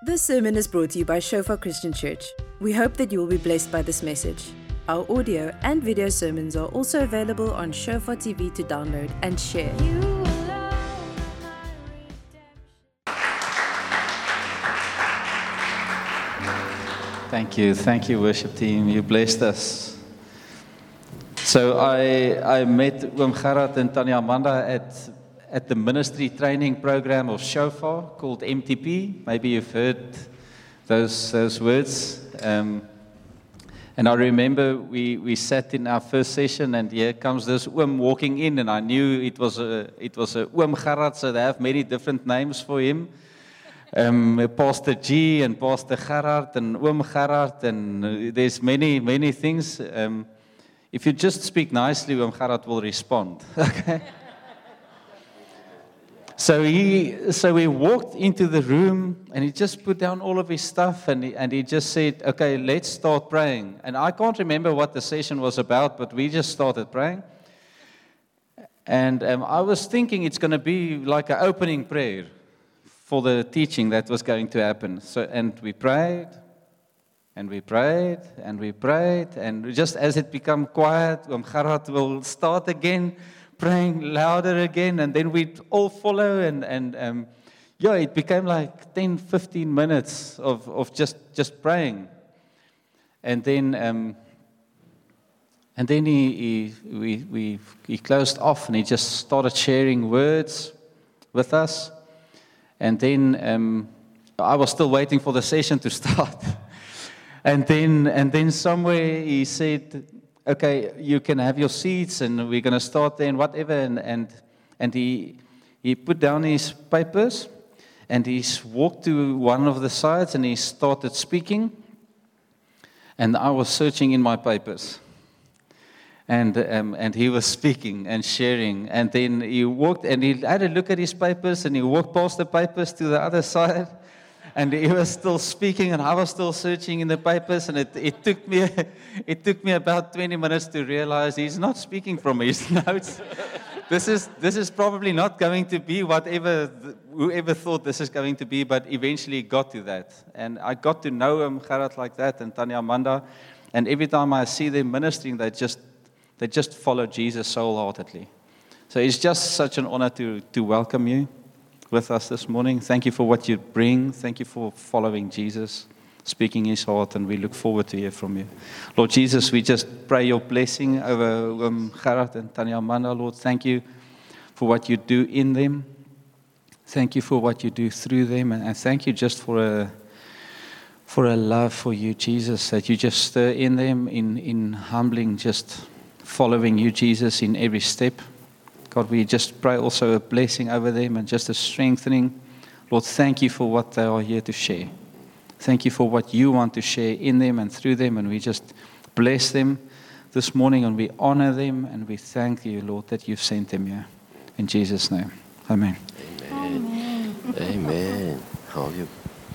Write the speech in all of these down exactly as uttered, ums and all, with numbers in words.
This sermon is brought to you by Shofar Christian Church. We hope that you will be blessed by this message. Our audio and video sermons are also available on Shofar T V to download and share. Thank you. Thank you, worship team. You blessed us. So I I met Oom Gerard and Tanya Amanda at at the ministry training program of Shofar called M T P. Maybe you've heard those those words. Um, and I remember we we sat in our first session, and here comes this Oom walking in, and I knew it was a it was a Oom Gerard, so they have many different names for him. Um, Pastor G and Pastor Gerard and Oom Gerard, and uh, there's many, many things. Um, if you just speak nicely, Oom Gerard will respond. Okay. So he, so he walked into the room and he just put down all of his stuff and he, and he just said, "Okay, let's start praying." And I can't remember what the session was about, but we just started praying. And um, I was thinking it's going to be like an opening prayer for the teaching that was going to happen. So, and we prayed, and we prayed, and we prayed, and just as it became quiet, Oom Gerard will start again, praying louder again, and then we'd all follow, and, and um, yeah, it became like ten, fifteen minutes of, of just, just praying. And then um, and then he, he, we, we, he closed off, and he just started sharing words with us. And then um, I was still waiting for the session to start. and then and then somewhere he said, "Okay, you can have your seats, and we're going to start there, and whatever." And and, and he he put down his papers, and he walked to one of the sides, and he started speaking. And I was searching in my papers. And um, and he was speaking and sharing, and then he walked and he had a look at his papers, and he walked past the papers to the other side, and he was still speaking, and I was still searching in the papers, and it, it took me it took me about twenty minutes to realize he's not speaking from his notes. This is this is probably not going to be whatever whoever thought this is going to be, but eventually got to that, and I got to know him, Gerard, like that, and Tanya Amanda, and every time I see them ministering, they just They just follow Jesus wholeheartedly. So it's just such an honor to, to welcome you with us this morning. Thank you for what you bring. Thank you for following Jesus, speaking his heart, and we look forward to hear from you. Lord Jesus, we just pray your blessing over um, Gerard and Tanya Amanda. Lord, thank you for what you do in them. Thank you for what you do through them. And, and thank you just for a for a love for you, Jesus, that you just stir in them in, in humbling, just following you, Jesus, in every step. God, we just pray also a blessing over them and just a strengthening. Lord, thank you for what they are here to share. Thank you for what you want to share in them and through them, and we just bless them this morning, and we honor them, and we thank you, Lord, that you've sent them here. In Jesus' name, amen. Amen. Amen. How are you?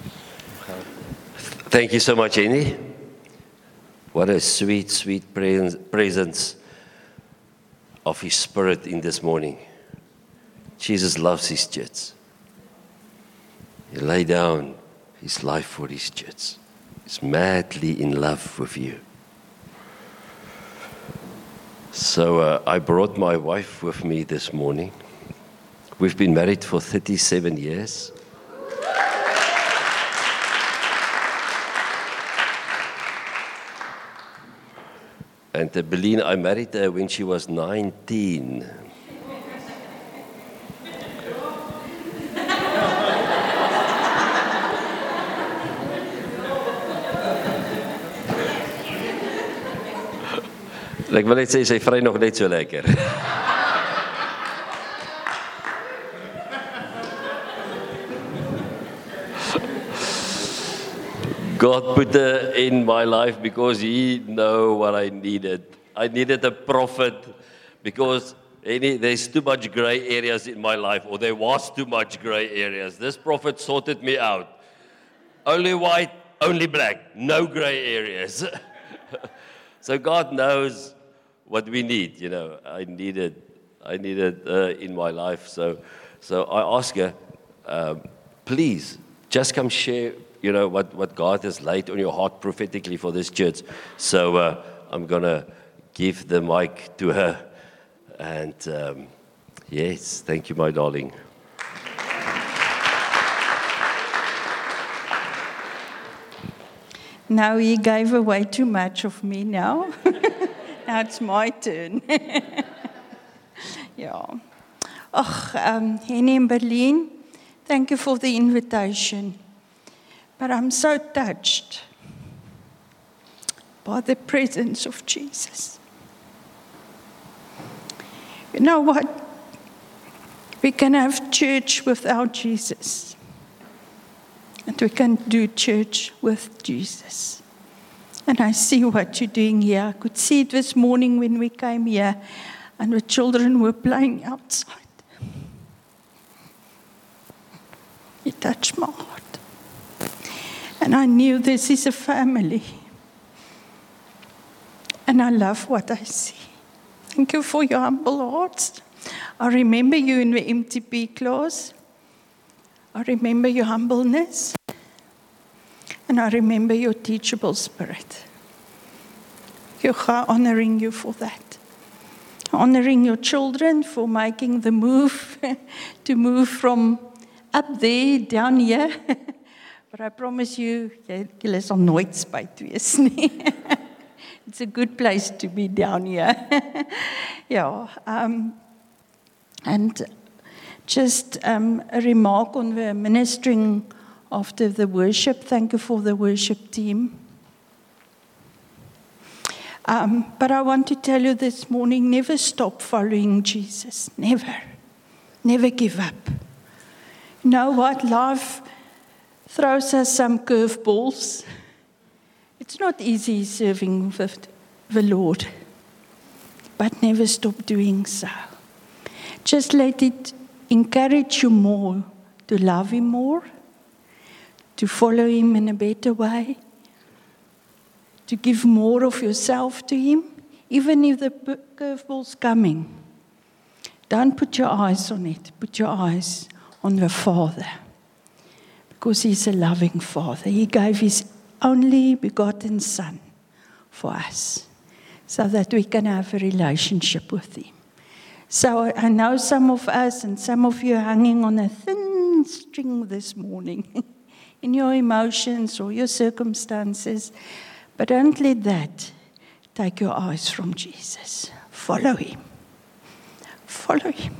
Thank you so much, Andy. What a sweet, sweet presence of his spirit in this morning. Jesus loves his church. He laid down his life for his church. He's madly in love with you. So uh, I brought my wife with me this morning. We've been married for thirty-seven years. And uh, Beline, I married her when she was nineteen. Ek wil net sê sy vry nog net so lekker. God put her in my life because he knew what I needed. I needed a prophet because any, there's too much gray areas in my life, or there was too much gray areas. This prophet sorted me out. Only white, only black, no gray areas. So God knows what we need, you know. I needed, I needed uh, in my life. So, so I asked her, um, please, just come share you know, what, what God has laid on your heart prophetically for this church. So uh, I'm going to give the mic to her. And um, yes, thank you, my darling. Now he gave away too much of me now. Now it's my turn. Yeah. Oh, um, Henny in Berlin, thank you for the invitation. But I'm so touched by the presence of Jesus. You know what? We can have church without Jesus. And we can do church with Jesus. And I see what you're doing here. I could see it this morning when we came here and the children were playing outside. It touched my heart. And I knew this is a family. And I love what I see. Thank you for your humble hearts. I remember you in the M T P class. I remember your humbleness. And I remember your teachable spirit. I'm honoring you for that. Honoring your children for making the move to move from up there down here. But I promise you, julle sal nooit spyt wees nie. It's a good place to be down here. Yeah. Um, and just um, a remark on the ministering after the worship. Thank you for the worship team. Um, but I want to tell you this morning, never stop following Jesus. Never. Never give up. You know what? Life throws us some curveballs. It's not easy serving with the Lord. But never stop doing so. Just let it encourage you more to love Him more, to follow Him in a better way, to give more of yourself to Him, even if the curveball's coming. Don't put your eyes on it. Put your eyes on the Father, because He's a loving Father. He gave His only begotten Son for us, so that we can have a relationship with Him. So I know some of us and some of you are hanging on a thin string this morning in your emotions or your circumstances, but don't let that take your eyes from Jesus. Follow Him. Follow Him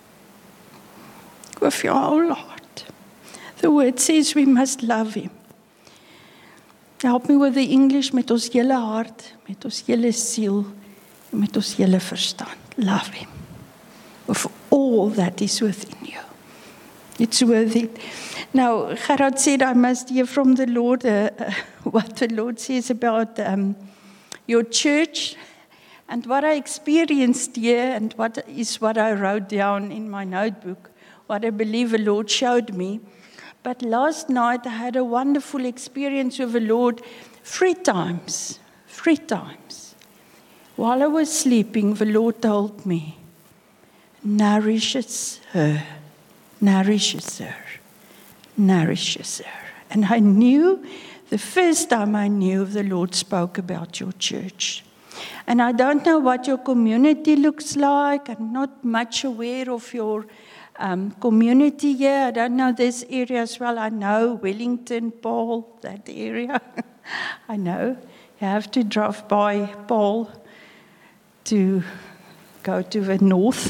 with your whole heart. The word says we must love Him. Help me with the English, met ons hele hart, met ons hele siel, en met ons hele verstand. Love Him with all that is within you. It's worth it. Now, Gerard said I must hear from the Lord uh, uh, what the Lord says about um, your church. And what I experienced here, and what is what I wrote down in my notebook, what I believe the Lord showed me. But last night I had a wonderful experience with the Lord three times. Three times. While I was sleeping, the Lord told me, nourishes her, nourishes her, nourishes her. And I knew, the first time I knew, the Lord spoke about your church. And I don't know what your community looks like. I'm not much aware of your um, community here. I don't know this area as well. I know Wellington, Paul, that area. I know. You have to drive by Paul to go to the north.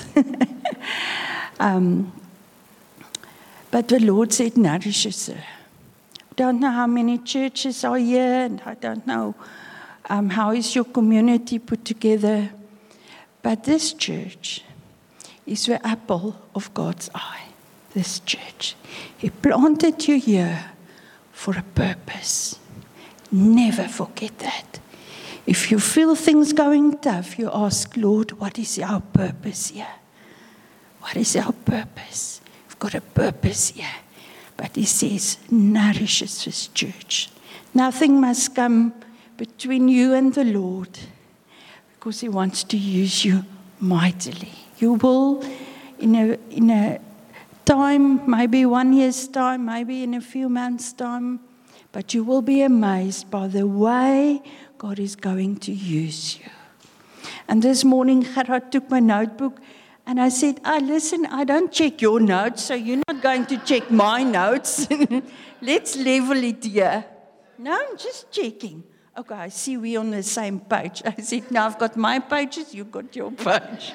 um, but the Lord said, nourishes her. I don't know how many churches are here, and I don't know Um, how is your community put together? But this church is the apple of God's eye. This church. He planted you here for a purpose. Never forget that. If you feel things going tough, you ask, Lord, what is our purpose here? What is our purpose? We've got a purpose here. But He says, nourishes this church. Nothing must come between you and the Lord, because He wants to use you mightily. You will, in a in a time, maybe one year's time, maybe in a few months' time, but you will be amazed by the way God is going to use you. And this morning, Gerard took my notebook, and I said, oh, listen, I don't check your notes, so you're not going to check my notes. Let's level it here. No, I'm just checking. Okay, I see we're on the same page. I said, now I've got my pages, you've got your page.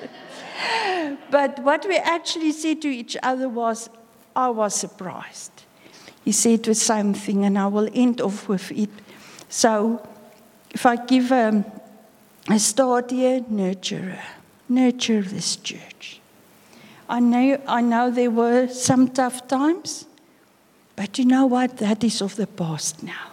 But what we actually said to each other was, I was surprised. He said the same thing, and I will end off with it. So, if I give a, a start here, nurture, nurture this church. I know, I know there were some tough times, but you know what? That is of the past now.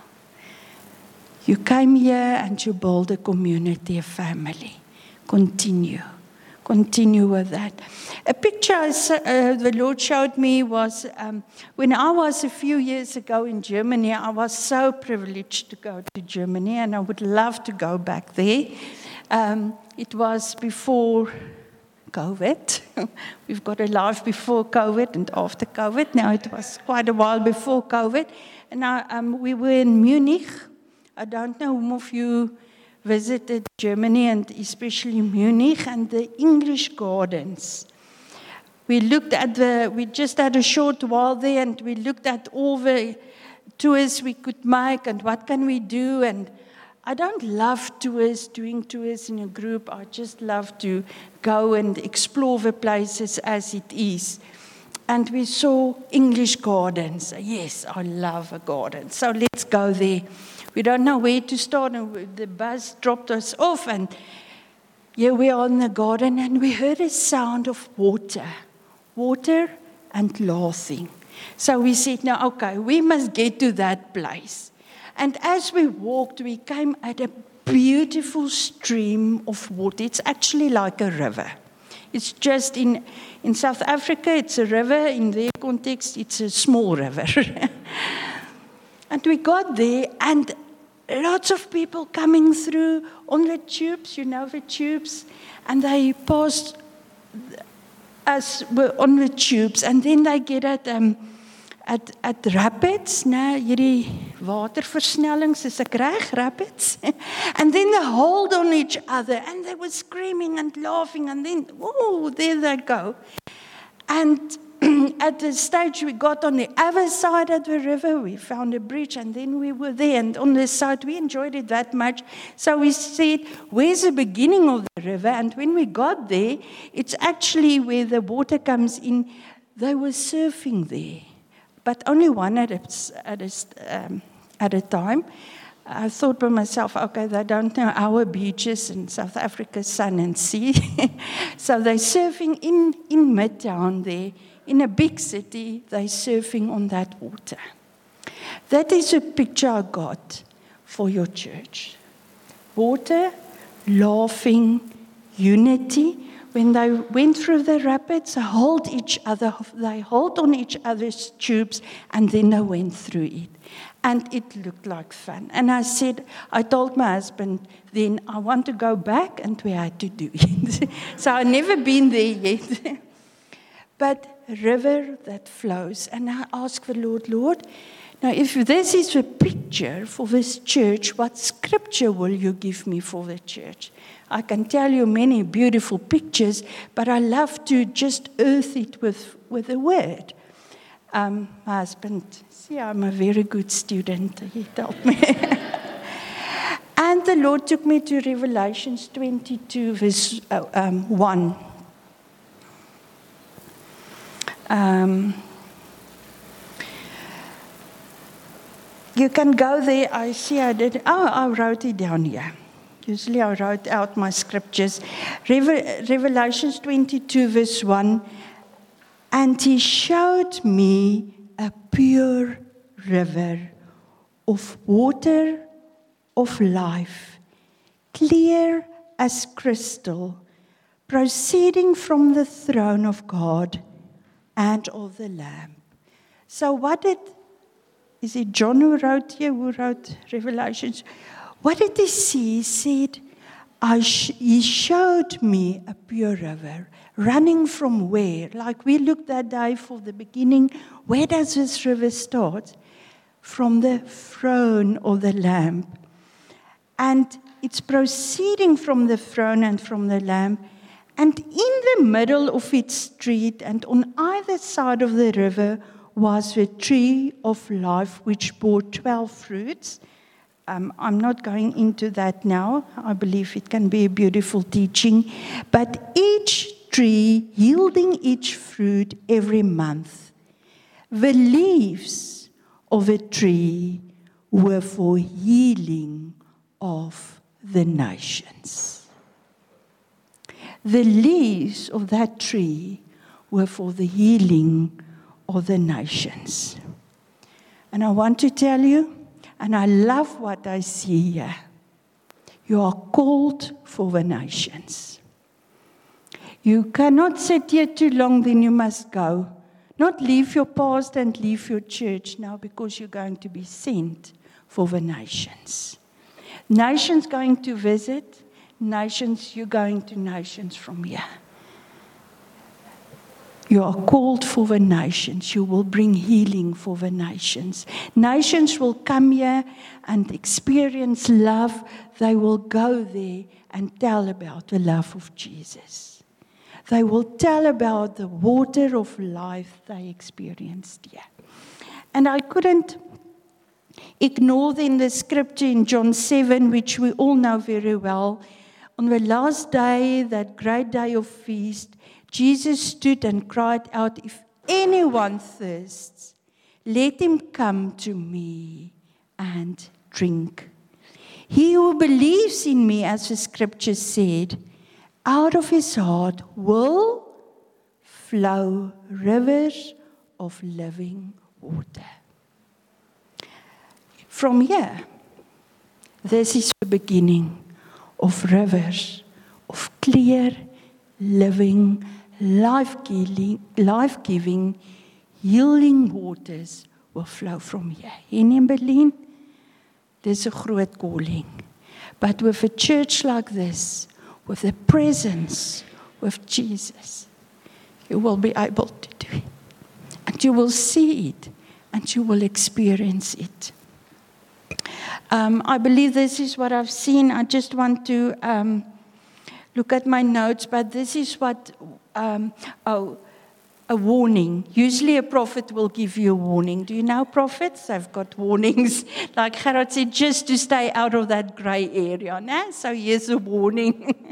You came here and you built a community, a family. Continue. Continue with that. A picture uh, the Lord showed me was um, when I was a few years ago in Germany. I was so privileged to go to Germany, and I would love to go back there. Um, it was before COVID. We've got a life before COVID and after COVID. Now it was quite a while before COVID. And I, um, we were in Munich. I don't know whom of you visited Germany, and especially Munich and the English gardens. We looked at the, we just had a short while there, and we looked at all the tours we could make and what can we do. And I don't love tours, doing tours in a group. I just love to go and explore the places as it is. And we saw English gardens. Yes, I love a garden. So let's go there. We don't know where to start, and the bus dropped us off, and here we are in the garden, and we heard a sound of water, water and laughing. So we said, now, okay, we must get to that place. And as we walked, we came at a beautiful stream of water. It's actually like a river. It's just in, in South Africa, it's a river. In their context, it's a small river. And we got there, and lots of people coming through on the tubes, you know the tubes, and they passed us on the tubes, and then they get at um, at at rapids, né, hierdie waterversnellings, is ek reg, rapids, and then they hold on each other, and they were screaming and laughing, and then oh, there they go, and at the stage we got on the other side of the river, we found a bridge, and then we were there, and on this side we enjoyed it that much. So we said, where's the beginning of the river? And when we got there, it's actually where the water comes in. They were surfing there, but only one at a, at a, um, at a time. I thought by myself, okay, they don't know our beaches in South Africa's sun and sea. So they're surfing in, in Midtown there. In a big city, they're surfing on that water. That is a picture I got for your church. Water, laughing, unity. When they went through the rapids, they hold each other, they hold on each other's tubes, and then they went through it. And it looked like fun. And I said, I told my husband, then I want to go back, and we had to do it. So I've never been there yet. But a river that flows. And I asked the Lord, Lord, now if this is a picture for this church, what scripture will you give me for the church? I can tell you many beautiful pictures, but I love to just earth it with, with a word. Um, my husband, see, I'm a very good student. He told me. And the Lord took me to Revelations twenty-two, verse uh, um, one. Um, you can go there. I see I did. Oh, I wrote it down here. Usually I wrote out my scriptures. Reve- Revelations twenty-two, verse one. And he showed me a pure river of water of life, clear as crystal, proceeding from the throne of God and of the Lamb. So what did, is it John who wrote here, who wrote Revelations? What did he see? He said, I sh- he showed me a pure river, running from where? Like we looked that day for the beginning, where does this river start? from the throne of the Lamb. And it's proceeding from the throne and from the Lamb. And in the middle of its street and on either side of the river was the tree of life, which bore twelve fruits. Um, I'm not going into that now. I believe it can be a beautiful teaching. But each tree yielding each fruit every month. The leaves of a tree were for healing of the nations. The leaves of that tree were for the healing of the nations. And I want to tell you, and I love what I see here, you are called for the nations. You cannot sit here too long, then you must go. Not leave your past and leave your church now, because you're going to be sent for the nations. Nations going to visit, nations, you're going to nations from here. You are called for the nations. You will bring healing for the nations. Nations will come here and experience love. They will go there and tell about the love of Jesus. They will tell about the water of life they experienced here. And I couldn't ignore then the scripture in John seven, which we all know very well. On the last day, that great day of feast, Jesus stood and cried out, "If anyone thirsts, let him come to me and drink. He who believes in me, as the scripture said, out of his heart will flow rivers of living water." From here, this is the beginning of rivers of clear, living, life-giving, life-giving, healing waters will flow from here. En in Berlin, there's a groot calling. But with a church like this, with the presence of Jesus, you will be able to do it. And you will see it, and you will experience it. Um, I believe this is what I've seen. I just want to um, look at my notes, but this is what, um, oh, a warning. Usually a prophet will give you a warning. Do you know prophets? They've got warnings. Like Gerard said, just to stay out of that grey area. No? So here's a warning.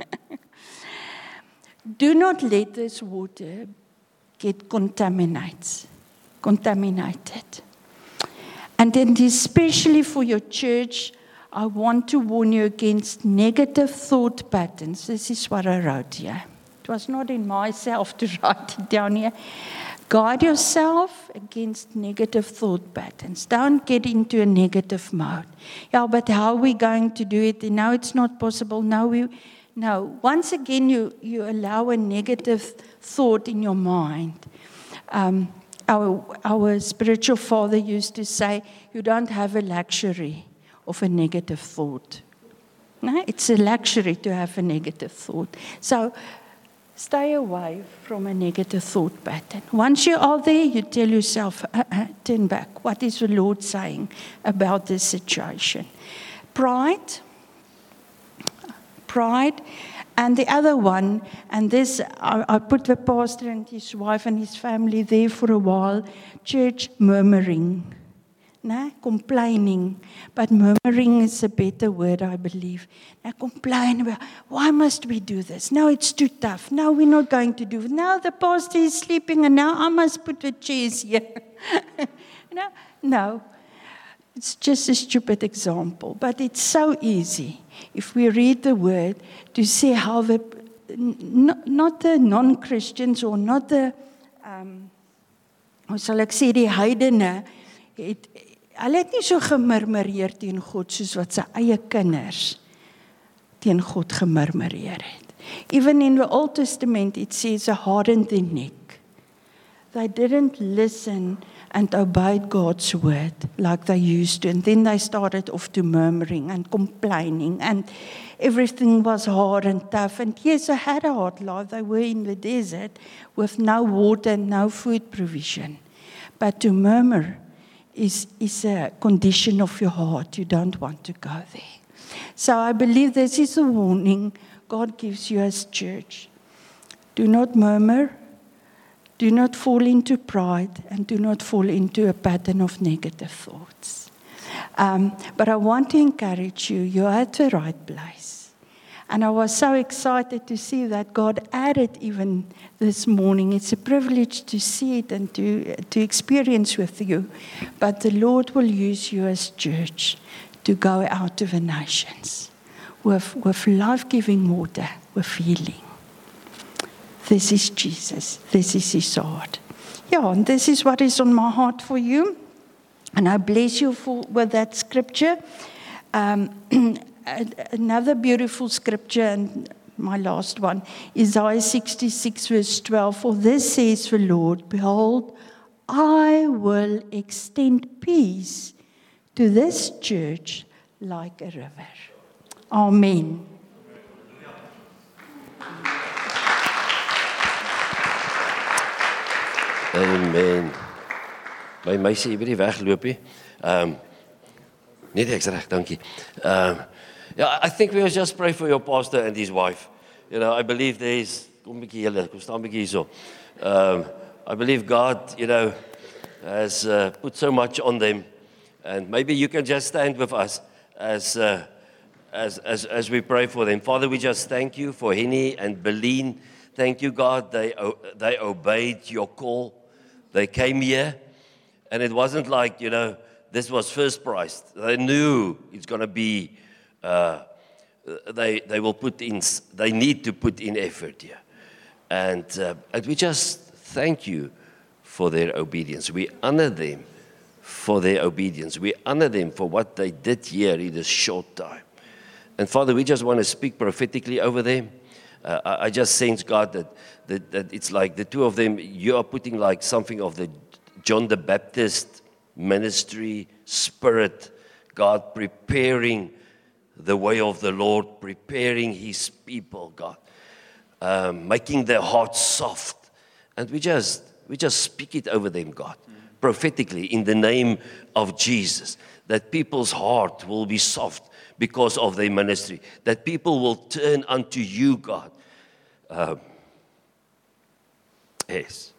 Do not let this water get contaminated. Contaminated. And then especially for your church, I want to warn you against negative thought patterns. This is what I wrote here. It was not in myself to write it down here. Guard yourself against negative thought patterns. Don't get into a negative mode. Yeah, but how are we going to do it? No, it's not possible. No, we, no. Once again, you, you allow a negative thought in your mind. Um, Our, our spiritual father used to say, you don't have a luxury of a negative thought. No? It's a luxury to have a negative thought. So stay away from a negative thought pattern. Once you are there, you tell yourself, uh, uh, turn back. What is the Lord saying about this situation? Pride. Pride. And the other one, and this, I, I put the pastor and his wife and his family there for a while, church murmuring, no? Complaining. But murmuring is a better word, I believe. Now complain about, why must we do this? No, it's too tough. No, we're not going to do it. Now the pastor is sleeping and now I must put the chairs here. no, no. It's just a stupid example, but it's so easy, if we read the word, to see how the, not, not the non-Christians or not the, um, hoe sal ek sê, die heidene, het, hulle het nie so gemurmureer teen God, soos wat sy eie kinders teen God gemurmureer het. Even in the Old Testament, it says, a hardened their neck. They didn't listen and obeyed God's word like they used to. And then they started off to murmuring and complaining. And everything was hard and tough. And yes, they had a hard life. They were in the desert with no water and no food provision. But to murmur is, is a condition of your heart. You don't want to go there. So I believe this is a warning God gives you as church. Do not murmur. Do not fall into pride. And do not fall into a pattern of negative thoughts. Um, but I want to encourage you. You're at the right place. And I was so excited to see that God added even this morning. It's a privilege to see it and to, to experience with you. But the Lord will use you as church to go out to the nations with, with life-giving water, with healing. This is Jesus. This is his heart. Yeah, and this is what is on my heart for you. And I bless you for, with that scripture. Um, another beautiful scripture, and my last one, Isaiah sixty-six, verse twelve. For this says the Lord, behold, I will extend peace to this church like a river. Amen. Amen. My meisie, jy moet nie wegloop nie. Um, net ek's reg, dankie. Um, yeah, I think we will just pray for your pastor and his wife. You know, I believe there is, kom 'n bietjie julle, kom staan 'n bietjie hierso. Um, I believe God, you know, has uh, put so much on them, and maybe you can just stand with us as uh, as as as we pray for them. Father, we just thank you for Henny and Beline. Thank you, God. They they obeyed your call. They came here, and it wasn't like, you know, this was first prize. They knew it's going to be. Uh, they they will put in. They need to put in effort here, and uh, and we just thank you for their obedience. We honor them for their obedience. We honor them for what they did here in this short time. And Father, we just want to speak prophetically over them. Uh, I, I just sense, God, that, that that it's like the two of them, you are putting like something of the John the Baptist ministry spirit, God, preparing the way of the Lord, preparing his people, God, um, making their hearts soft. And we just, we just speak it over them, God, prophetically in the name of Jesus, that people's heart will be soft because of their ministry, that people will turn unto you, God. Um, yes.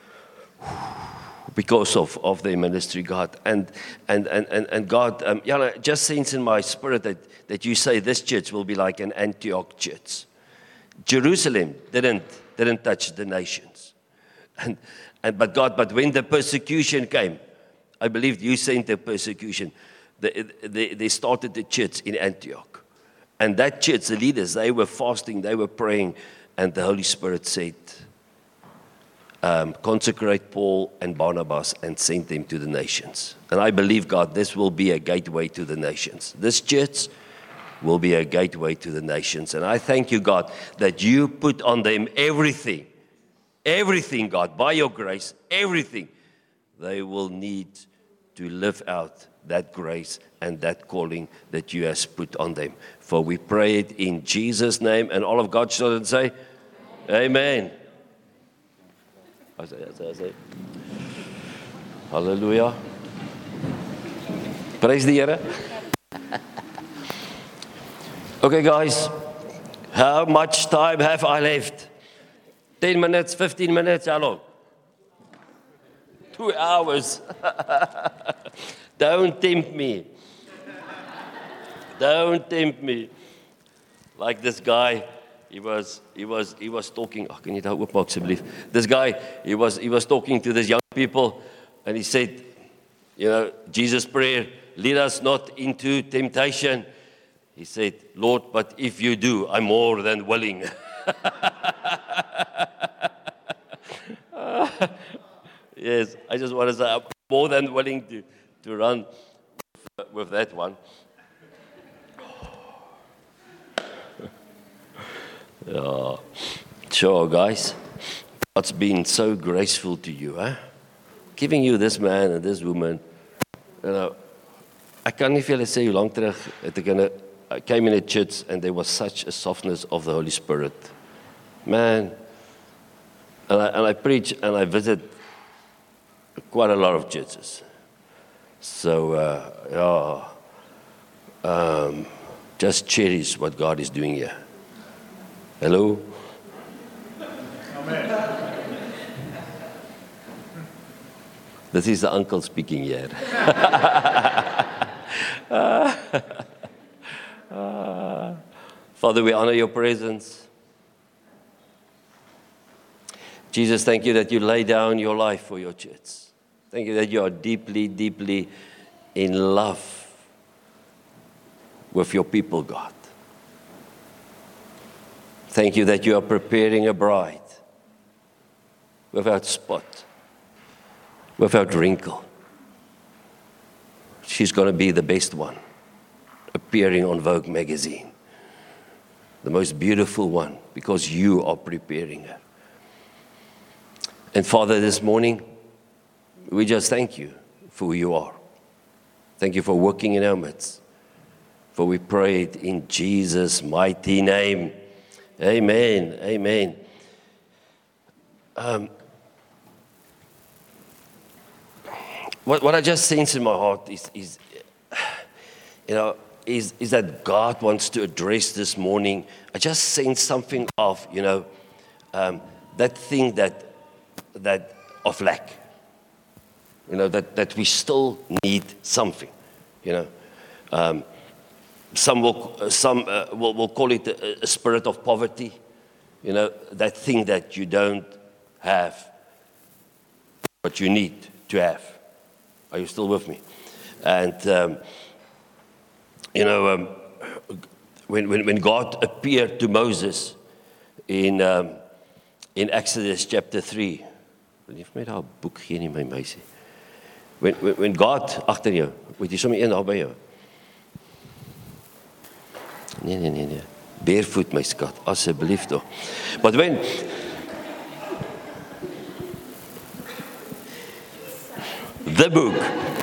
Because of, of their ministry, God. And and and and, and God, um, you know, just sense in my spirit that, that you say this church will be like an Antioch church. Jerusalem didn't didn't touch the nations. And and but God, but when the persecution came, I believe you sent the persecution. They, they, they started the church in Antioch. And that church, the leaders, they were fasting, they were praying, and the Holy Spirit said, um, consecrate Paul and Barnabas and send them to the nations. And I believe, God, this will be a gateway to the nations. This church will be a gateway to the nations. And I thank you, God, that you put on them everything, everything, God, by your grace, everything they will need to live out that grace and that calling that you has put on them. For we pray it in Jesus' name, and all of God's children say, Amen. I say, I say, I say. Hallelujah. Praise the Lord. Okay, guys, how much time have I left? ten minutes, fifteen minutes, how long? Two hours. Don't tempt me. Don't tempt me. Like this guy, he was, he was, he was talking. Oh, can you tell oopmaak asseblief? This guy, he was, he was talking to these young people, and he said, you know, Jesus' prayer, lead us not into temptation. He said, Lord, but if you do, I'm more than willing. Yes, I just want to say I'm more than willing to, to run with, with that one. Yeah. Sure, guys. God's been so graceful to you, huh? Giving you this man and this woman. You know, I can't even say how long terug het ek in a, I came in a church and there was such a softness of the Holy Spirit. Man, and I, and I preach and I visit quite a lot of churches. So, uh, yeah, um, just cherish what God is doing here. Hello? Amen. This is the uncle speaking here. uh, uh, Father, we honor your presence. Jesus, thank you that you lay down your life for your church. Thank you that you are deeply, deeply in love with your people, God. Thank you that you are preparing a bride without spot, without wrinkle. She's going to be the best one, appearing on Vogue magazine. The most beautiful one, because you are preparing her. And Father, this morning, we just thank you for who you are. Thank you for working in our midst. For we pray it in Jesus' mighty name. Amen. Amen. Um, what, what I just sense in my heart is, is you know, is, is that God wants to address this morning. I just sense something of, you know, um, that thing that, that of lack. You know, that, that we still need something, you know. Um, some will, some, uh, will, will call it a, a spirit of poverty, you know, that thing that you don't have, but you need to have. Are you still with me? And, um, you know, um, when, when, when God appeared to Moses in, um, in Exodus chapter three, book gee my meisie. When, when, when God, agter jou, weet jy sommer een daar by jou? Nee, nee, nee, nee. Barefoot, my skat, asseblief toch. But when, the book,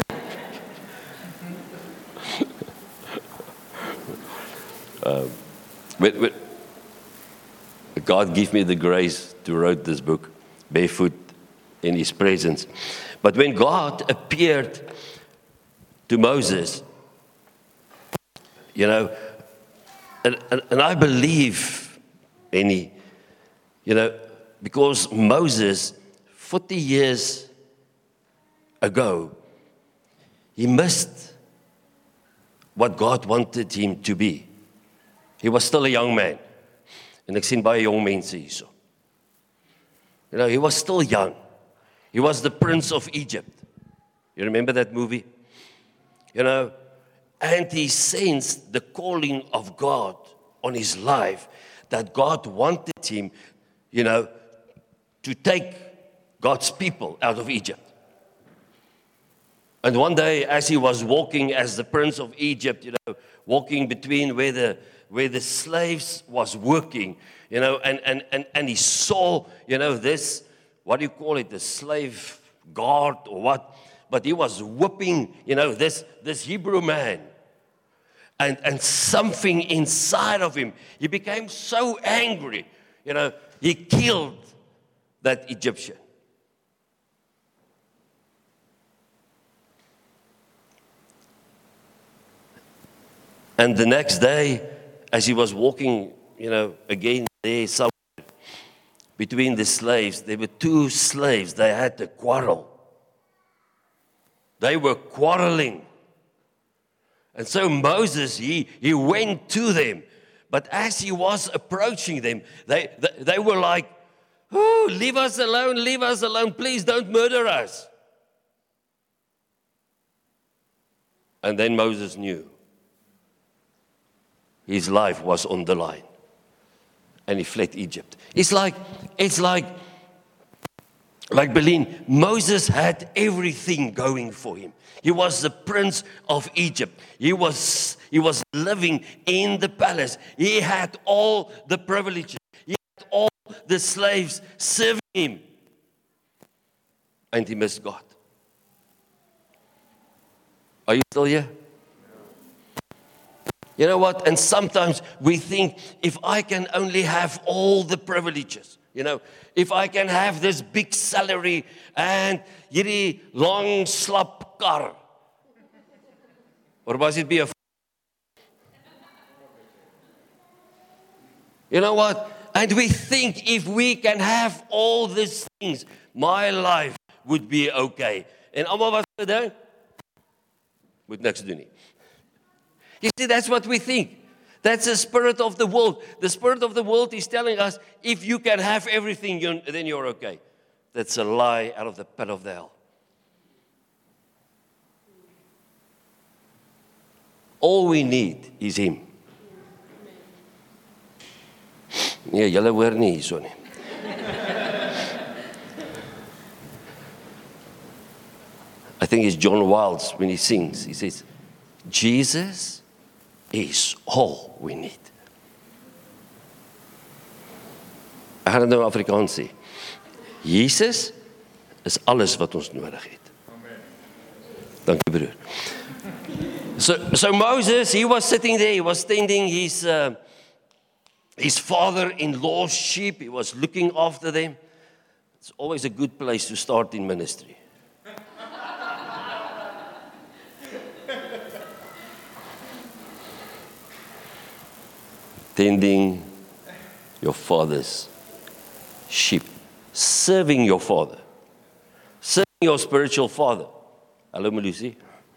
um, when, when, God give me the grace to write this book, barefoot in his presence. But when God appeared to Moses, you know, and, and, and I believe, Benny, you know, because Moses, forty years ago, he missed what God wanted him to be. He was still a young man. En ek sien baie jong mense hierso. You know, he was still young. He was the prince of Egypt. You remember that movie? You know, and he sensed the calling of God on his life, that God wanted him, you know, to take God's people out of Egypt. And one day, as he was walking as the prince of Egypt, you know, walking between where the where the slaves was working, you know, and and and, and he saw, you know, this, what do you call it, the slave guard or what? But he was whipping, you know, this this Hebrew man. And and something inside of him, he became so angry, you know, he killed that Egyptian. And the next day, as he was walking, you know, again there somewhere between the slaves, there were two slaves, they had a quarrel. They were quarreling. And so Moses, he, he went to them. But as he was approaching them, they, they, they were like, oh, leave us alone, leave us alone, please don't murder us. And then Moses knew his life was on the line. And he fled Egypt. It's like, it's like, like Berlin, Moses had everything going for him. He was the prince of Egypt. He was, he was living in the palace. He had all the privileges. He had all the slaves serving him. And he missed God. Are you still here? You know what? And sometimes we think, if I can only have all the privileges, you know, if I can have this big salary and hierdie long slap kar, Or must it be a... You know what? And we think if we can have all these things, my life would be okay. En almal wat gedoen? Moet niks doen nie. You see, that's what we think. That's the spirit of the world. The spirit of the world is telling us, if you can have everything, you're, then you're okay. That's a lie out of the pit of the hell. All we need is Him. Nee, julle hoor nie hierso nie. I think it's John Wilds when he sings. He says, Jesus is all we need. Ek gaan dit nou Afrikaans sê. Jesus is alles wat ons nodig het. Amen. Dankie broer. So, so Moses, he was sitting there, he was tending his, uh, his father-in-law's sheep. He was looking after them. It's always a good place to start in ministry. Tending your father's sheep. Serving your father. Serving your spiritual father. Hello, Melusi.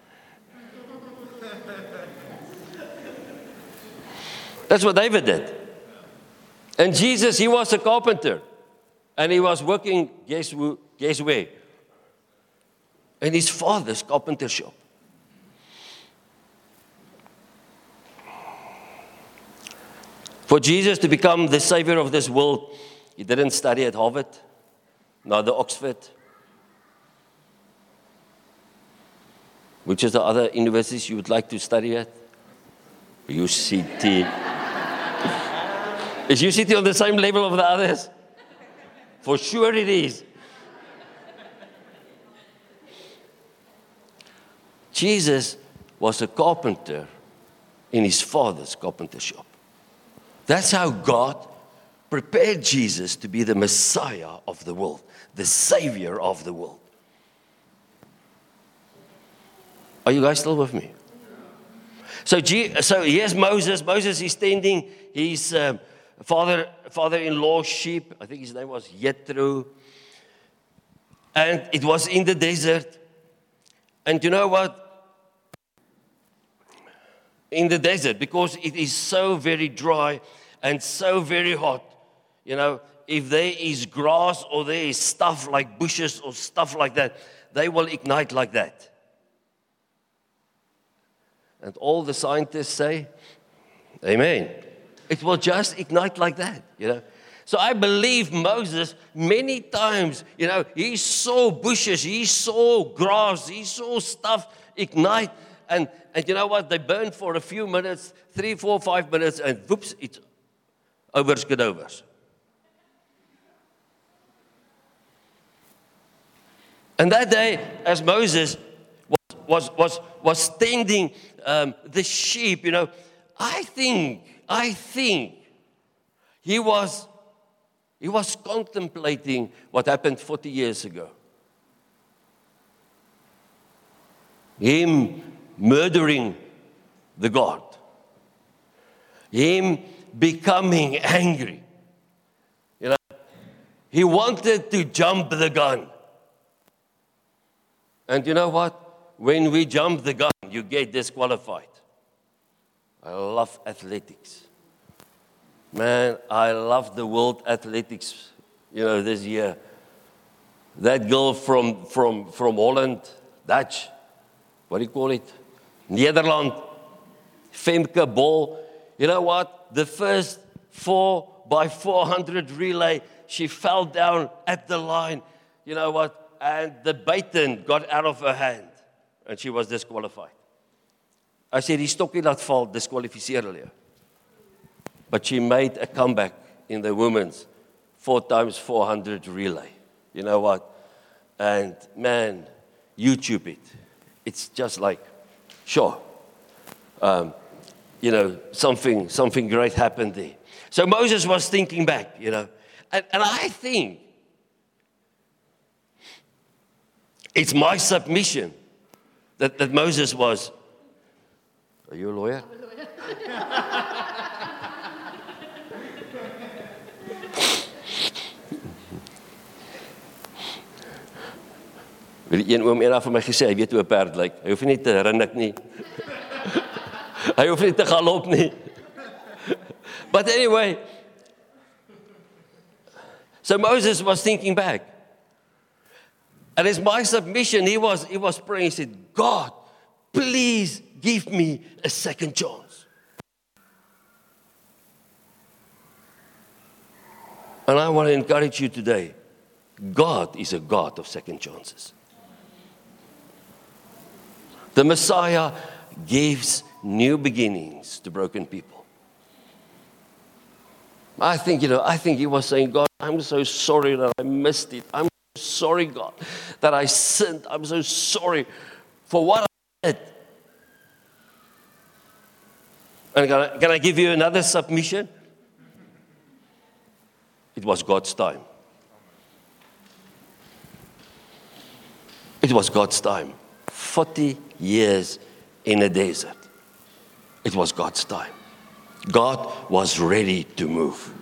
That's what David did. And Jesus, he was a carpenter. And he was working, guess, who, guess where? In his father's carpenter shop. For Jesus to become the savior of this world, he didn't study at Harvard, neither Oxford. Which is the other universities you would like to study at? U C T. Is U C T on the same level of the others? For sure it is. Jesus was a carpenter in his father's carpenter shop. That's how God prepared Jesus to be the Messiah of the world, the Savior of the world. Are you guys still with me? So, so here's Moses. Moses is tending his uh, father, father-in-law's sheep. I think his name was Jethro. And it was in the desert. And you know what? In the desert, because it is so very dry and so very hot. You know, if there is grass or there is stuff like bushes or stuff like that, they will ignite like that. And all the scientists say, amen. It will just ignite like that, you know. So I believe Moses, many times, you know, he saw bushes, he saw grass, he saw stuff ignite. And, and you know what? They burn for a few minutes, three, four, five minutes, and whoops, it's over, skidovers. And that day, as Moses was, was, was, was tending um, the sheep, you know, I think, I think he was, he was contemplating what happened forty years ago. Him murdering the God. Him becoming angry. You know, he wanted to jump the gun. And you know what? When we jump the gun, you get disqualified. I love athletics. Man, I love the World Athletics, you know, this year. That girl from, from, from Holland, Dutch, what do you call it? Nederland, Femke Bol. You know what? The first four by four hundred relay, she fell down at the line. You know what? And the baton got out of her hand. And she was disqualified. I said, die stokkie laat val, disqualificeer hulle. But she made a comeback in the women's four times four hundred relay. You know what? And man, YouTube it. It's just like, sure, um, you know, something, something great happened there. So Moses was thinking back, you know, and, and I think it's my submission that, that Moses was Are you a lawyer? Weet die een oom eendag vir my gesê, hy weet hoe 'n perd lyk. Hy hoef nie te rinnik nie. Hy hoef nie te galop nie. But anyway, so Moses was thinking back. And as my submission, he was, he was praying, he said, God, please give me a second chance. And I want to encourage you today, God is a God of second chances. The Messiah gives new beginnings to broken people. I think, you know, I think he was saying, God, I'm so sorry that I missed it. I'm sorry, God, that I sinned. I'm so sorry for what I did. And can I, can I give you another submission? It was God's time. It was God's time. forty years in a desert. It was God's time. God was ready to move.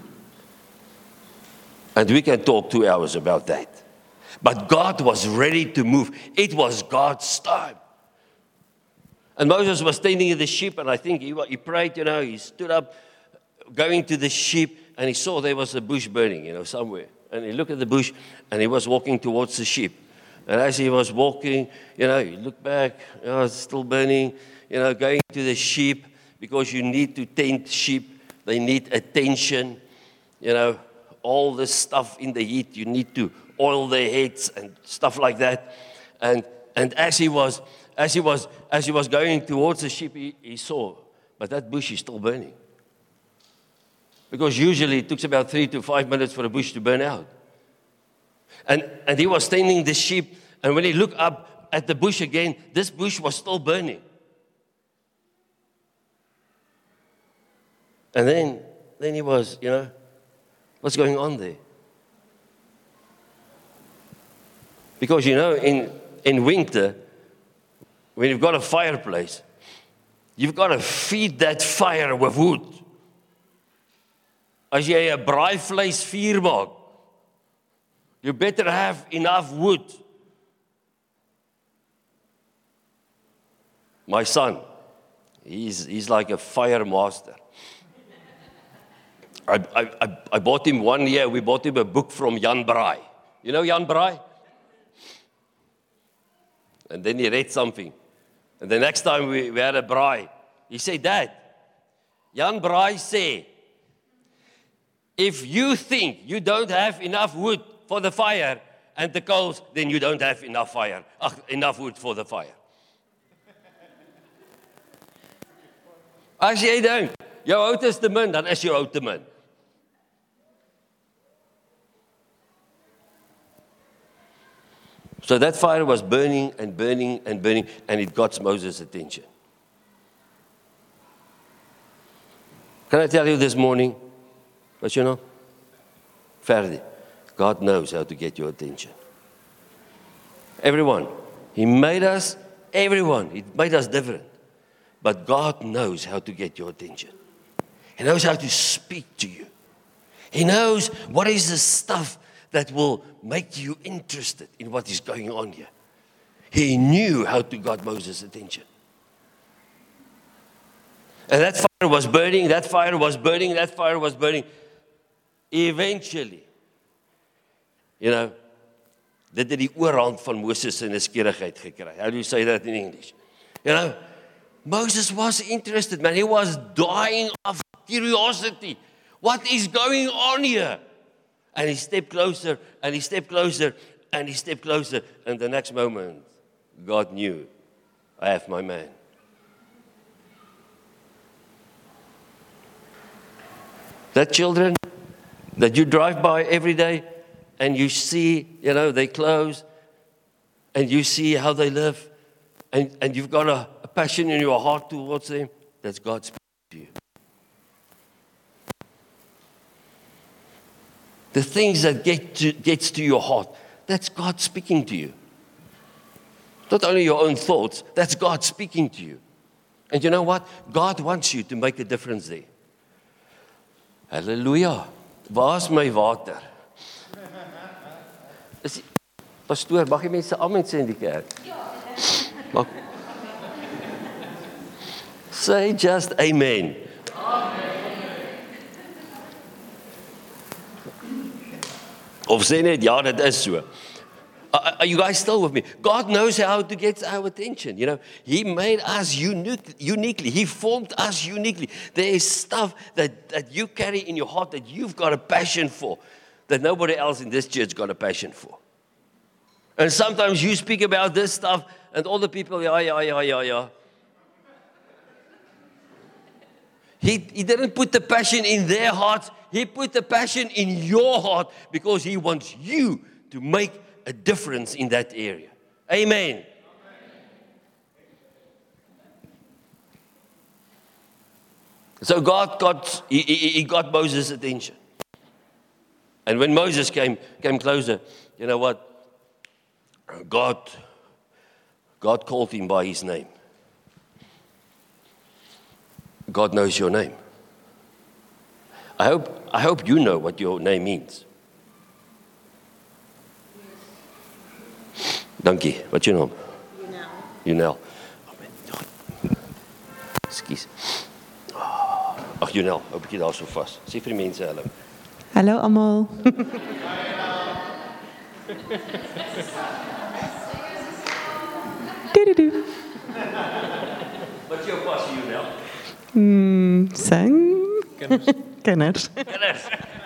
And we can talk two hours about that. But God was ready to move. It was God's time. And Moses was standing in the sheep, and I think he, he prayed, you know, he stood up, going to the sheep, and he saw there was a bush burning, you know, somewhere. And he looked at the bush, and he was walking towards the sheep. And as he was walking, you know, he looked back, you know, it's still burning, you know, going to the sheep, because you need to tend sheep. They need attention, you know, all this stuff in the heat. You need to oil their heads and stuff like that. And and as he was as he was as he was going towards the sheep, he, he saw, but that bush is still burning. Because usually it takes about three to five minutes for a bush to burn out. And and he was tending the sheep, and when he looked up at the bush again, this bush was still burning. And then, then he was, you know, what's going on there? Because, you know, in, in winter, when you've got a fireplace, you've got to feed that fire with wood. As jy 'n braaivleis vuur maak, you better have enough wood. My son, he's, he's like a fire master. I, I, I bought him one year, we bought him a book from Jan Braai. You know Jan Braai? And then he read something. And the next time we, we had a braai, he said, Dad, Jan Braai said, if you think you don't have enough wood for the fire and the coals, then you don't have enough fire, uh, enough wood for the fire. As jy dink, jou hout is te min, dan is jou hout te min. So that fire was burning and burning and burning, and it got Moses' attention. Can I tell you this morning, what you know? Verdi, God knows how to get your attention. Everyone. He made us, everyone. He made us different. But God knows how to get your attention. He knows how to speak to you. He knows what is the stuff that will make you interested in what is going on here. He knew how to get Moses' attention. And that fire was burning, that fire was burning, that fire was burning. Eventually, you know, dit het die oorhand van Moses in 'n skierigheid gekry. How do you say that in English? You know, Moses was interested, man. He was dying of curiosity. What is going on here? And he stepped closer, and he stepped closer, and he stepped closer. And the next moment, God knew, I have my man. That children that you drive by every day, and you see, you know, they clothes, and you see how they live, and, and you've got a, a passion in your heart towards them, that's God speaking to you. The things that get to, gets to your heart, that's God speaking to you. Not only your own thoughts, that's God speaking to you. And you know what? God wants you to make a difference there. Hallelujah. Waar's my water? Is pastoor, mag jy mense amen sê in die kerk? Ja. Say just amen. Of sê net, ja, dit is so. Are, are you guys still with me? God knows how to get our attention. You know, He made us unique, uniquely. He formed us uniquely. There is stuff that, that you carry in your heart that you've got a passion for, that nobody else in this church got a passion for. And sometimes you speak about this stuff, and all the people, yeah, yeah, yeah, yeah, yeah. He, he didn't put the passion in their hearts. He put the passion in your heart because He wants you to make a difference in that area. Amen. Amen. So God got, he, he, he got Moses' attention. And when Moses came, came closer, you know what? God, God called him by his name. God knows your name. I hope, I hope you know what your name means. Dankie. Wat is jou naam? Junel. Junel. Ekskuus. Ag Junel, hou 'n bietjie daar so vas. Sê vir die mense hallo. Hallo almal. Doedoe. Wat is jou passie, Junel? Mm, sing. Kinders. Kinders. Kinders.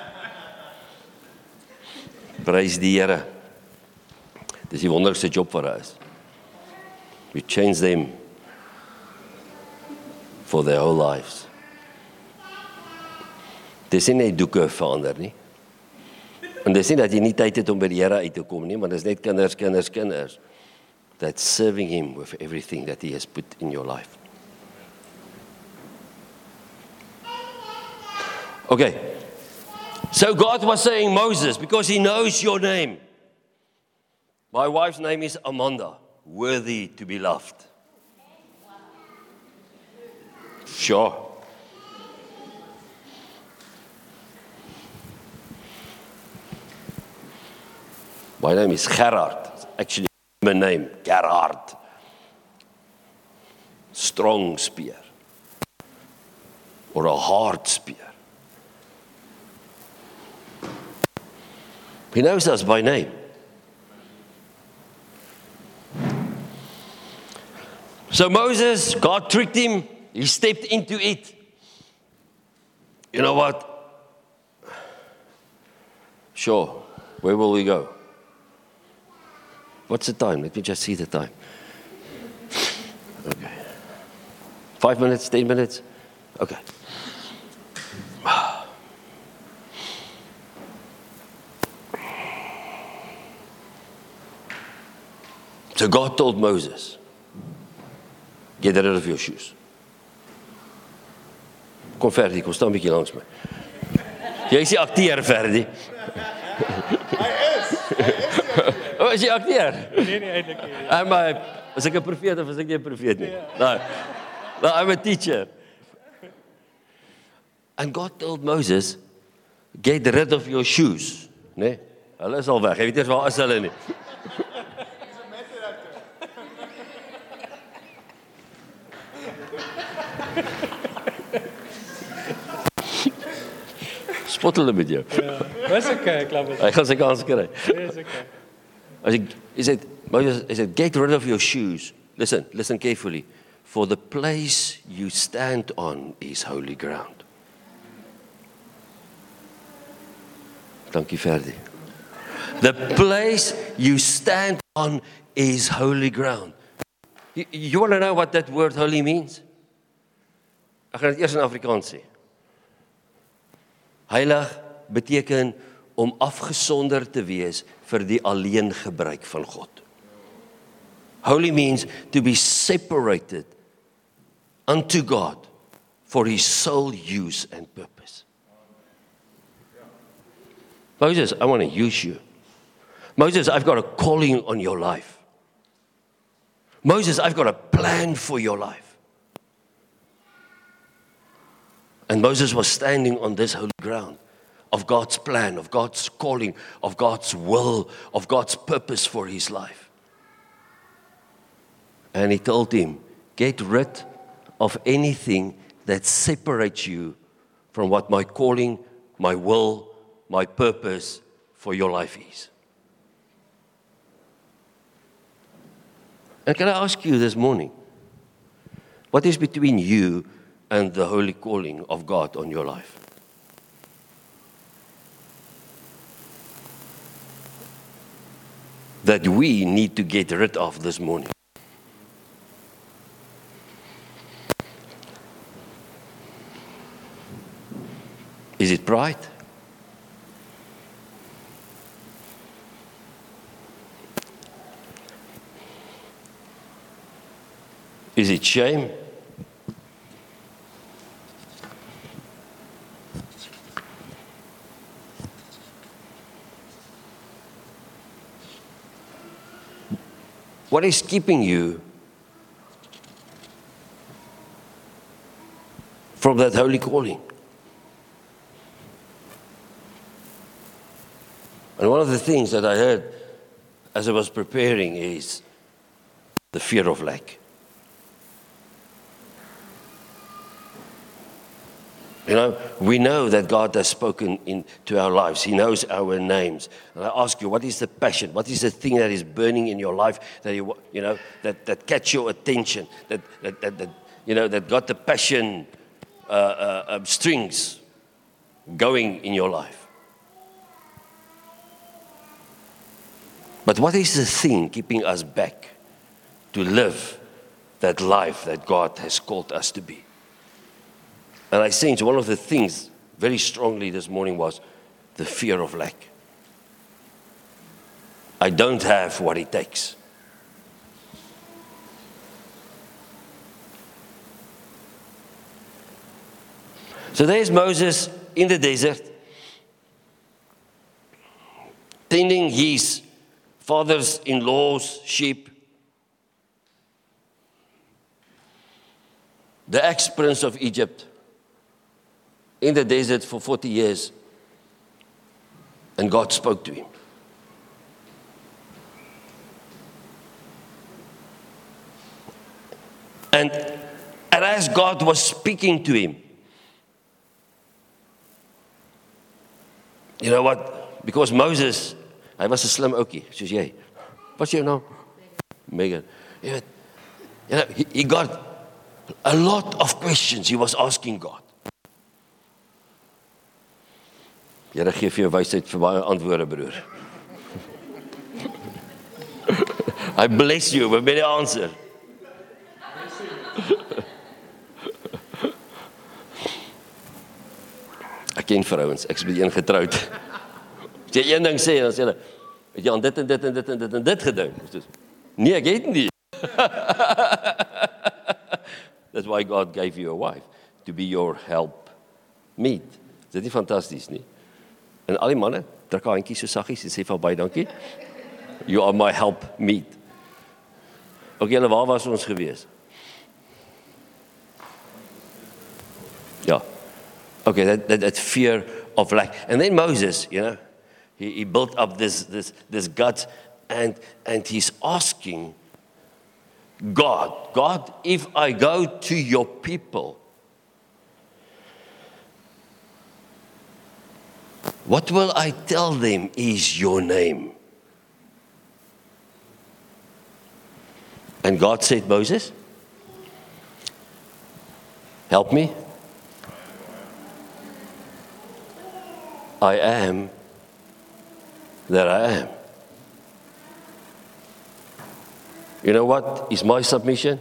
Prys die Here. Dis die wonderlikste job wat daar is. We change them for their whole lives. Dis nie net doeke verander nie. En dis nie dat jy nie tyd het om by die Here uit te kom nie, maar dis net kinders, kinders, kinders. That's serving Him with everything that He has put in your life. Okay. So God was saying, Moses, because He knows your name. My wife's name is Amanda, worthy to be loved. Sure. My name is Gerard. It's actually my name, Gerard. Strong spear. Or a hard spear. He knows us by name. So Moses, God tricked him. He stepped into it. You know what? Sure. Where will we go? What's the time? Let me just see the time. Okay. Five minutes, ten minutes? Okay. So God told Moses, get rid of your shoes. Kom Ferdi, kom staan 'n bietjie langs my. Jy is die akteur, Ferdi. Hy is. Hy is. Oh, is jy akteur? Nee, nee, eintlik nie. I'm a, is ek 'n profeet of is ek nie 'n profeet nie? No. No, I'm a teacher. And God told Moses, get rid of your shoes. Nee, hulle is al weg. Jy weet eers waar is hulle nie. Spot hulle met jou. Ja, dis okay, ek klap dit. Hy gaan sy kans kry. Dis okay. As he, he said, Moses, he said, get rid of your shoes. Listen, listen carefully. For the place you stand on is holy ground. Dankie, Ferdi. The place you stand on is holy ground. You, you want to know what that word holy means? Ek gaan dit eers in Afrikaans sê. Heilig beteken om afgesonder te wees vir die alleen gebruik van God. Holy means to be separated unto God for His sole use and purpose. Moses, I want to use you. Moses, I've got a calling on your life. Moses, I've got a plan for your life. And Moses was standing on this holy ground of God's plan, of God's calling, of God's will, of God's purpose for his life. And he told him, get rid of anything that separates you from what my calling, my will, my purpose for your life is. And can I ask you this morning, what is between you and the holy calling of God on your life? That we need to get rid of this morning. Is it pride? Is it shame? What is keeping you from that holy calling? And one of the things that I heard as I was preparing is the fear of lack. You know, we know that God has spoken into our lives. He knows our names. And I ask you, what is the passion? What is the thing that is burning in your life that you, you know, that, that catch your attention, that, that, that, that you know, that got the passion uh, uh, uh, strings going in your life? But what is the thing keeping us back to live that life that God has called us to be? And I think one of the things very strongly this morning was the fear of lack. I don't have what it takes. So there's Moses in the desert, tending his father's-in-law's sheep. The ex-prince of Egypt, in the desert for forty years, and God spoke to him. And, and as God was speaking to him, you know what? Because Moses, hy was 'n slim ouetjie, soos jy. What's your name? Megan. You know, you know, he, he got a lot of questions he was asking God. Here gee vir jou wysheid vir baie antwoorde, broer. I bless you with many answers. Ek ken vrouens, ek is met een getroud. As jy een ding sê, dan sê hulle, het jy aan dit en dit en dit en dit en dit gedink? Nee, ek het nie. That's why God gave you a wife, to be your help meet. Is dit nie fantasties nie? En al die manne, druk haar handjie so saggies en sê vir baie dankie. You are my help meet. Ok, julle, waar was ons gewees? Ja. Okay, that, that, that fear of lack. And then Moses, you know, he, he built up this, this, this gut, and, and he's asking God, God, if I go to your people, what will I tell them is your name? And God said, Moses, help me. I am that I am. You know what is my submission?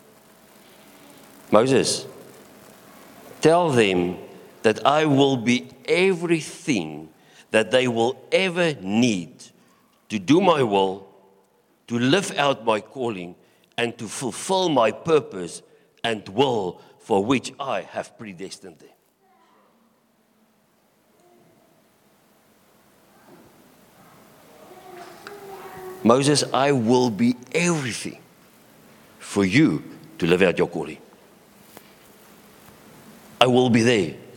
Moses, tell them that I will be everything that they will ever need to do my will, to live out my calling, and to fulfill my purpose and will for which I have predestined them. Moses, I will be everything for you to live out your calling. I will be there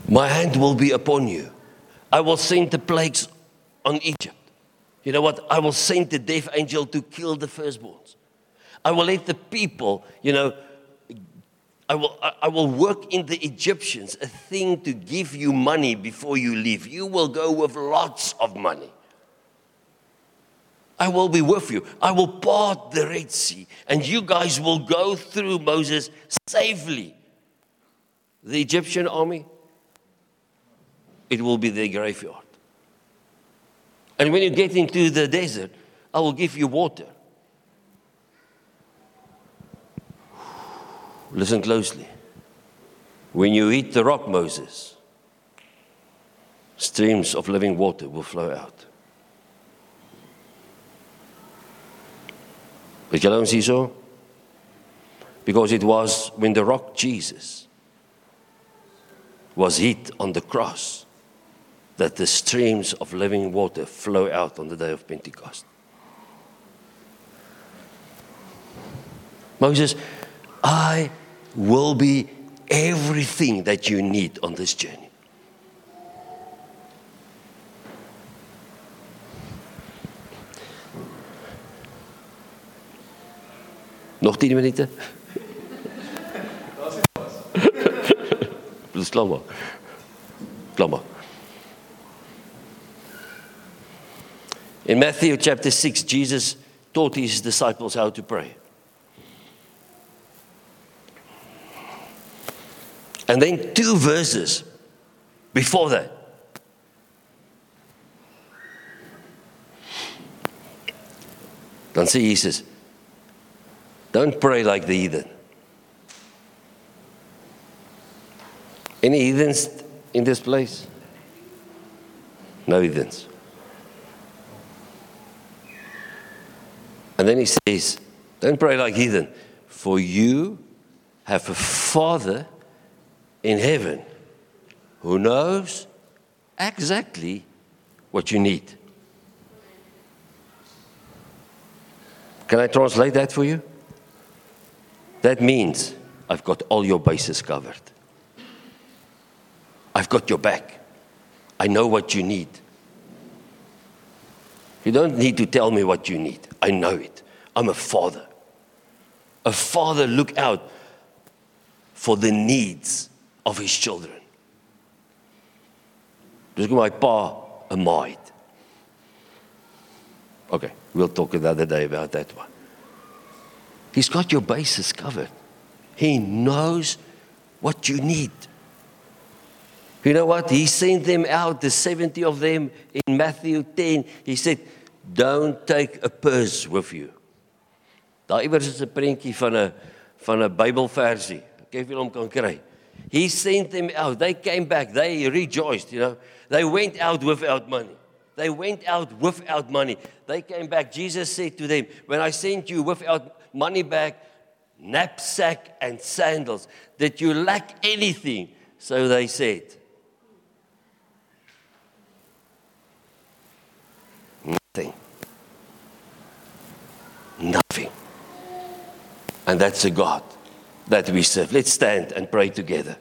My hand will be upon you. I will send the plagues on Egypt. You know what? I will send the death angel to kill the firstborns. I will let the people, you know, I will, I will work in the Egyptians a thing to give you money before you leave. You will go with lots of money. I will be with you. I will part the Red Sea, and you guys will go through, Moses, safely. The Egyptian army, it will be their graveyard. And when you get into the desert, I will give you water. Listen closely. When you hit the rock, Moses, streams of living water will flow out. But you don't see so? Because it was when the rock Jesus was hit on the cross that the streams of living water flow out on the day of Pentecost. Moses, I will be everything that you need on this journey. Nog tien minuten? Dat is klaar maar. Klaar maar. In Matthew chapter six, Jesus taught his disciples how to pray. And then two verses before that, dan sê Jesus, don't pray like the heathen. Any heathens in this place? No heathens. And then he says, don't pray like heathen, for you have a Father in heaven who knows exactly what you need. Can I translate that for you? That means I've got all your bases covered. I've got your back. I know what you need. You don't need to tell me what you need. I know it. I'm a father. A father look out for the needs of his children. Dis hoe my pa 'n maat. Okay, we'll talk another day about that one. He's got your bases covered. He knows what you need. You know what? He sent them out, the seventy of them, in Matthew ten. He said, don't take a purse with you. Daar iewers is 'n prentjie van 'n van 'n Bybelversie. Ek kyk of jy hom kan kry. He sent them out. They came back. They rejoiced, you know. They went out without money. They went out without money. They came back. Jesus said to them, when I sent you without money bag, knapsack and sandals, did you lack anything? So they said, nothing. Nothing. And that's a God that we serve. Let's stand and pray together.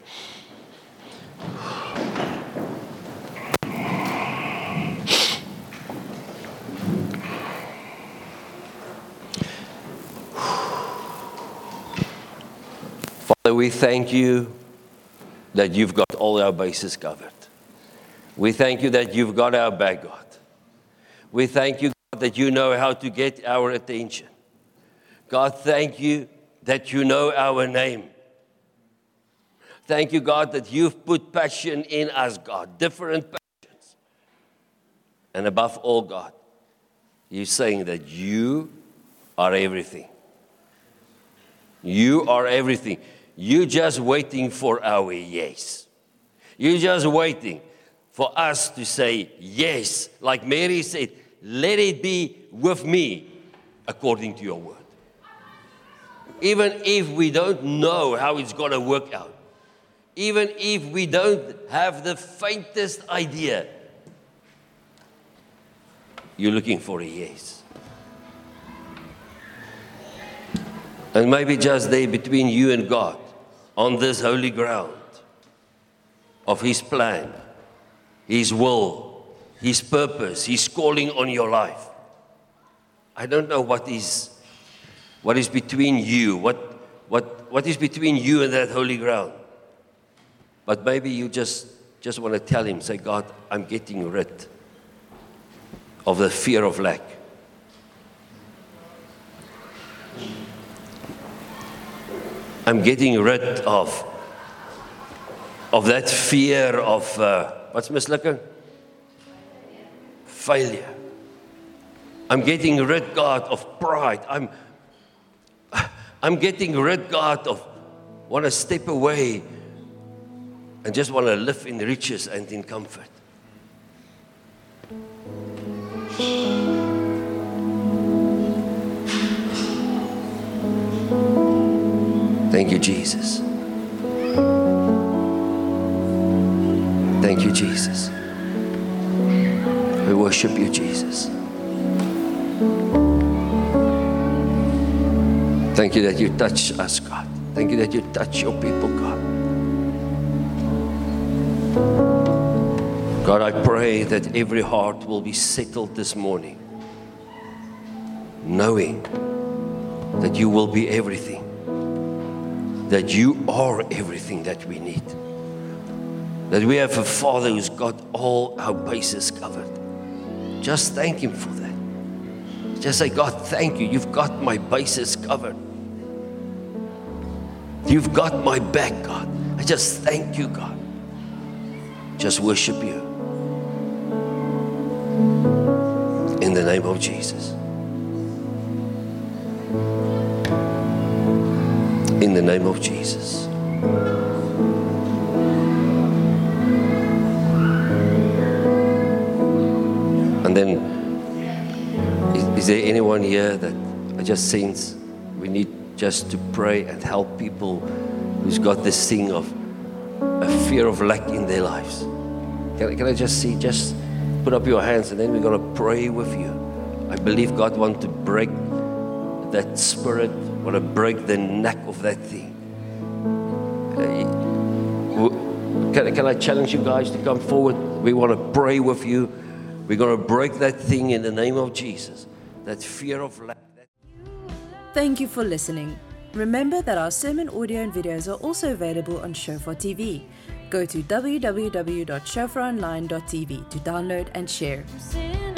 Father, we thank you that you've got all our bases covered. We thank you that you've got our back, God. We thank you, God, that you know how to get our attention. God, thank you that you know our name. Thank you, God, that you've put passion in us, God, different passions. And above all, God, you're saying that you are everything. You are everything. You're just waiting for our yes. You're just waiting for us to say yes. Like Mary said, let it be with me according to your word. Even if we don't know how it's going to work out. Even if we don't have the faintest idea. You're looking for a yes. And maybe just there between you and God, on this holy ground, of His plan, His will, His purpose, His calling on your life. I don't know what is, what is between you, what, what, what is between you and that holy ground. But maybe you just, just want to tell Him, say, God, I'm getting rid of the fear of lack. I'm getting rid of, of that fear of, uh, what's mislukking? Failure. I'm getting rid, God, of pride. I'm, I'm getting rid, God, of want to step away and just want to live in riches and in comfort. Thank you, Jesus. Thank you, Jesus. We worship you, Jesus. Thank you that you touch us, God. Thank you that you touch your people, God. God, I pray that every heart will be settled this morning, knowing that you will be everything, that you are everything that we need, that we have a Father who's got all our bases covered. Just thank Him for that. Just say, God, thank you. You've got my bases covered. You've got my back, God. I just thank you, God. Just worship you. In the name of Jesus. In the name of Jesus. And then, is, is there anyone here that I just sense we need just to pray and help people who's got this thing of a fear of lack in their lives? Can, can I just see, just put up your hands and then we're going to pray with you. I believe God wants to break that spirit, want to break the neck of that thing. Can, can I challenge you guys to come forward? We want to pray with you. We're going to break that thing in the name of Jesus. That fear of lack. Thank you for listening. Remember that our sermon audio and videos are also available on Shofar T V. Go to w w w dot shofar online dot t v to download and share.